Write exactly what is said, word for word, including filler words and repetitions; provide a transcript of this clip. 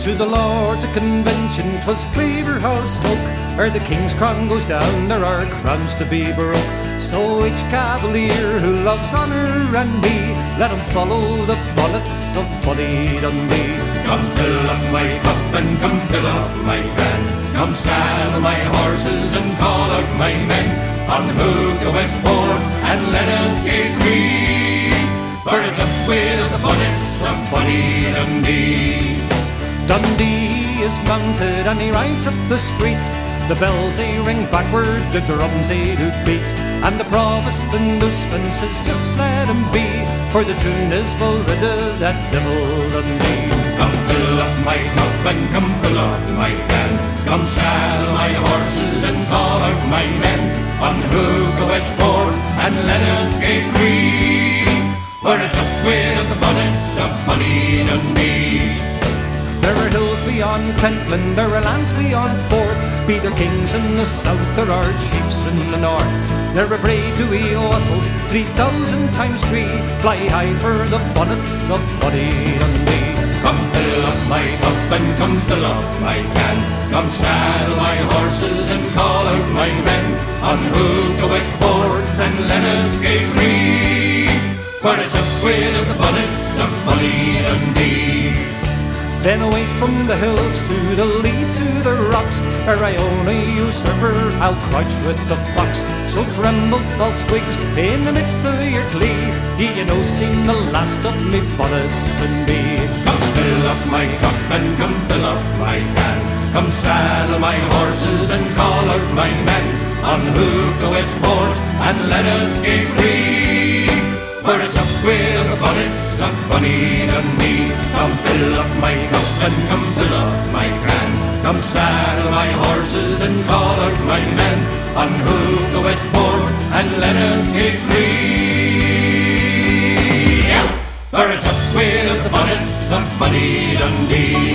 To the Lords of Convention, 'twas Claverhouse Stoke, where the King's crown goes down, there are crowns to be broke. So each cavalier who loves honour and me, let him follow the bullets of Bonnie Dundee. Come fill up my cup and come fill up my can. Come saddle my horses and call out my men. Unhook the Westports and let us get free, for it's up with the bullets of Bonnie Dundee. Dundee is mounted and he rides up the streets. The bells they ring backward, the drums they do beat, and the provost and Usman says just let him be, for the tune is full rid of that devil Dundee. Come fill up my cup and come fill up my can. Come saddle my horses and call out my men. Unhook the Westports and let us get free, for it's up with the bullets of Bonnie Dundee. There are hills beyond Pentland, there are lands beyond Forth, be there kings in the south, there are chiefs in the north. There are brave Dewey Ossels, three thousand times three, fly high for the bonnets of Bonnie Dundee. Come fill up my cup and come fill up my can. Come saddle my horses and call out my men. Unhook the Westports and let us get free, for it's up with the bullets of Bonnie Dundee. Then away from the hills to the lee to the rocks, a Iona usurper, I'll crouch with the fox. So tremble, false wigs, in the midst of your glee, ye you know seen the last of me bonnets and me. Come fill up my cup and come fill up my can. Come saddle my horses and call out my men. Unhook the Westport and let us get free, for it's up with the bonnets of Bonnie Dundee. Come fill up my cup and come fill up my can. Come saddle my horses and call out my men. Unhook the Westport and let us get free, for it's up with the bonnets of Bonnie Dundee.